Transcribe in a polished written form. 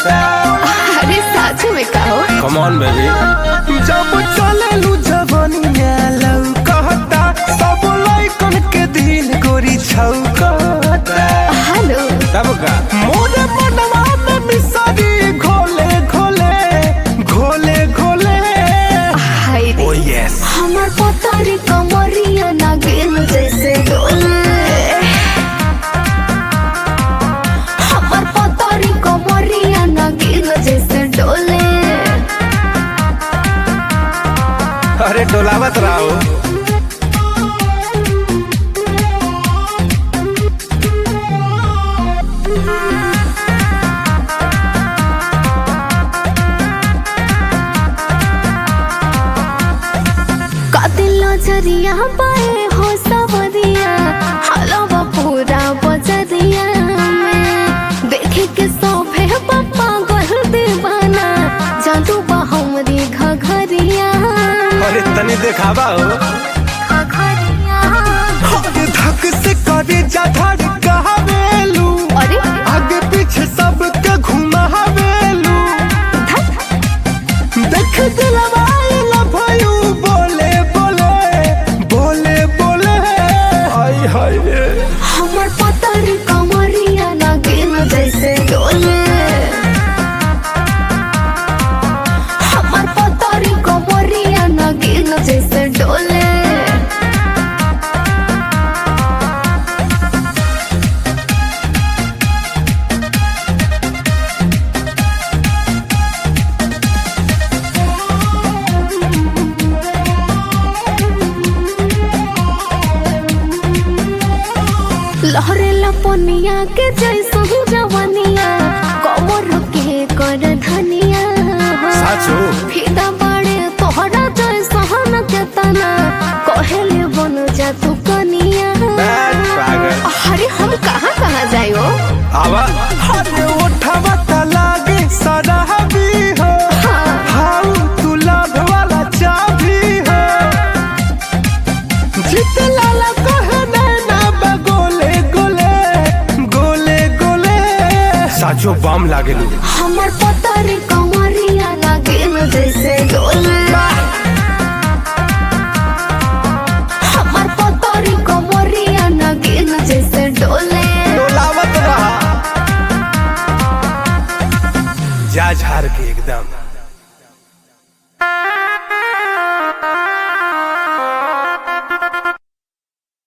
अरे साचू में कहो कम ऑन बेबी। जब चलेलू जवनिया लौकता सब लइकन के दिल गोरी छौकता। हेलो तब का मोरे मनवा में मिसरी घोले घोले घोले घोले। हाय रे ओ यस हमर पतरी कमरिया नागिन जैसे डोले। हमर पतरी कमरिया नागिन जैसे डोले। अरे डोलावत रहो। नजरिया पाए हो सवरिया हलवा पूरा बजरिया में देखे के सोफे पप्पा गल दीवाना जादू बा हमरी घघरिया। अरे तनी देखावा हो। घघरिया अरे धक से करे जा धड़कावेलू अरे आगे पीछे सबके घुमावेलू। देख दिलवा लभयू बोले बोले बोले बोले। हाय हाय रे हमर पतर कमरिया नागिन जैसे डोले। हमर पतर कमरिया नागिन जैसे डोले। लहरे लपनिया के जैसा जवनिया कमर के कर धनिया। साचो फिदा बड़े तोहरा जैसा न के तना कहेले बन जा तू कनिया। बैड पागल। अरे हम कहाँ कहाँ जायो आवा अरे उठावा ता लागे सराहबी हो। हाउ तू लाभ वाला चाबी हो। जीत लाला कहे नैना बगोले गोले गोले गोले। साचो बम लागेलू। हमर पतर कमरिया नागिन जैसे डोले। हमर पतर कमरिया नागिन जैसे डोले। डोलावत रहा। जा झार के एकदम।